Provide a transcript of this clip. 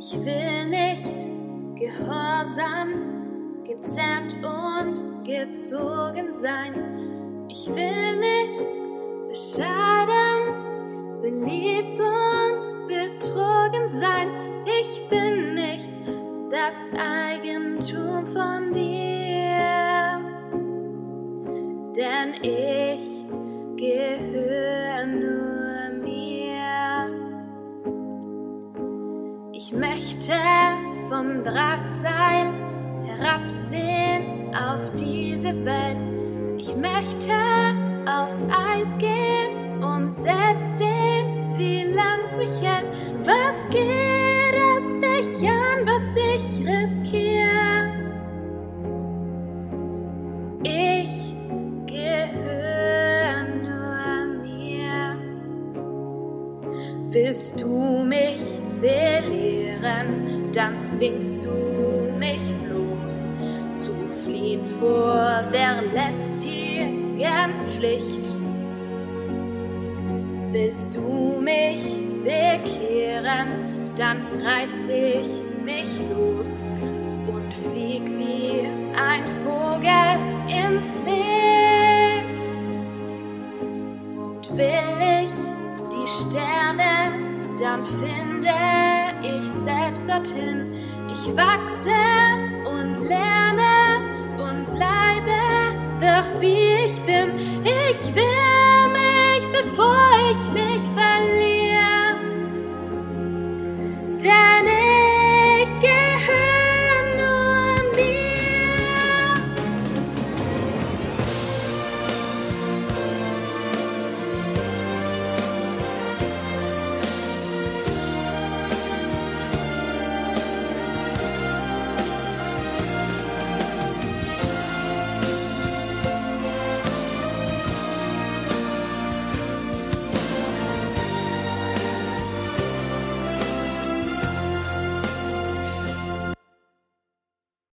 Ich will nicht gehorsam, gezähmt und gezogen sein. Ich will nicht bescheiden, beliebt und betrogen sein. Ich bin nicht das Eigentum von dir, denn ich gehöre nur mir. Ich möchte vom Drahtseil herabsehen auf diese Welt. Ich möchte aufs Eis gehen und selbst sehen, wie lang's mich hält. Was geht es dich an, was ich riskiere? Ich gehöre nur mir. Willst du mich belehren, dann zwingst du mich bloß zu fliehen vor der lästigen Pflicht. Willst du mich bekehren, dann reiß ich mich los und flieg wie ein Vogel ins Licht. Und will ich die Sterne, dann finde ich selbst dorthin. Ich wachse und lerne und bleibe doch wie ich bin. Ich will mich, bevor ich mich verliere.